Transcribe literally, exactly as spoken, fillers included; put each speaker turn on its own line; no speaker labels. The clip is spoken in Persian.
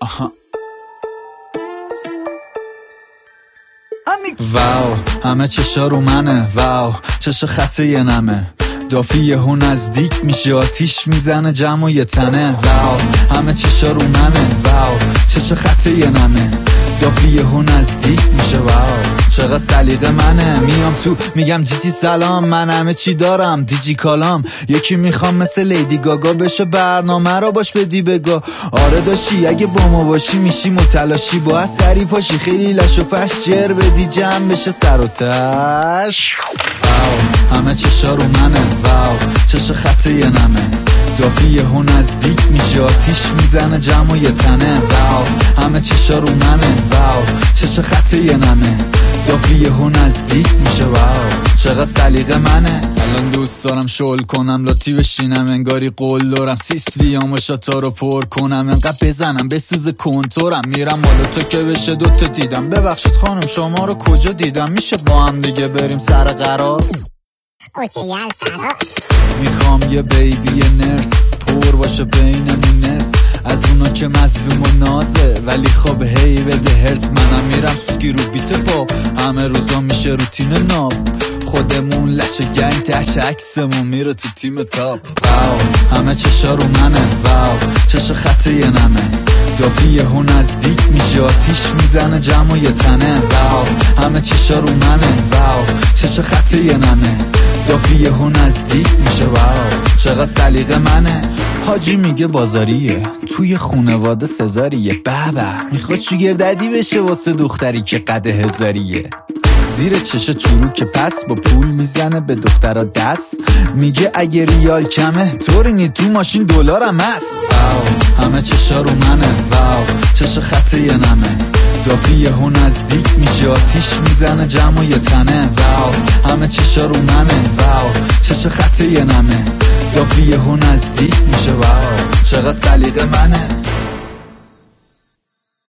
آها واو همه چشا رو منه، واو چش خطه یه نمه، دافی یهو نزدیک میشه آتیش میزنه جمع و یه تنه. واو همه چشا رو منه، واو چش خطه یه نمه، دافی یهو نزدیک میشه. واو چقدر سلیقه منه، میام تو میگم جیجی سلام، من همه چی دارم دیجی کالام، یکی میخوام مثل لیدی گاگا بشه برنامه رو باش بدی بگا. آره داشتی اگه با ما باشی میشی متلاشی، با سری پاشی خیلی لش و پش جر بدی جمع بشه سر و تش. واو همه چشا رو منه، واو چش خطه یه نمه، دافی یهو نزدیک میشه آتیش میزنه جمع و یه تنه. واو همه چشا رو منه، واو چش خطه یه نمه، دافی یهو نزدیک میشه. واو چقدر سلیقه منه. الان دوست دارم شل کنم لاتی بشینم انگاری قول دارم، سیس ویام و شاتا رو پر کنم انقدر بزنم بسوز کنتورم، میرم بالا تو که بشه دوتا دیدم. ببخشید خانم شما رو کجا دیدم، میشه با هم دیگه بریم سر قرار؟
اوکی یال فرار.
میخوام یه بیبی نرس پر باشه بینمون نس، از اونا که مظلوم و نازه ولی خب هی بده هرس. منم میرم سوسکی رو بیت پا، همه روزا میشه روتین ناب، خودمون لش گنگ تش عکسمون میره تو تیم تاپ. واو همه چشا رو منه، واو چش خطه یه نمه، دافی یهو نزدیک میشه آتیش میزنه جمع و یه تنه. واو همه چشا رو منه، واو چش خطه یه نمه، دافی یهو نزدیک میشه. واو چقدر سلیقه منه. حاجی میگه بازاریه توی خونواده سزاریه، بابا میخواد شوگرددی بشه واسه دختری که قد هزاریه، زیر چش چروک پس با پول میزنه به دخترا دست، میگه اگه ریال کمه طورینی تو ماشین دلارم هست. واو همه چشا رو منه، واو چش خطه یه نمه، دافی یهو نزدیک میشه آتیش میزنه جمع و یه تنه. واو همه چشا رو منه، واو چش خطه یه نمه، دافی یهو نزدیک میشه. واو چقدر سلیقه منه.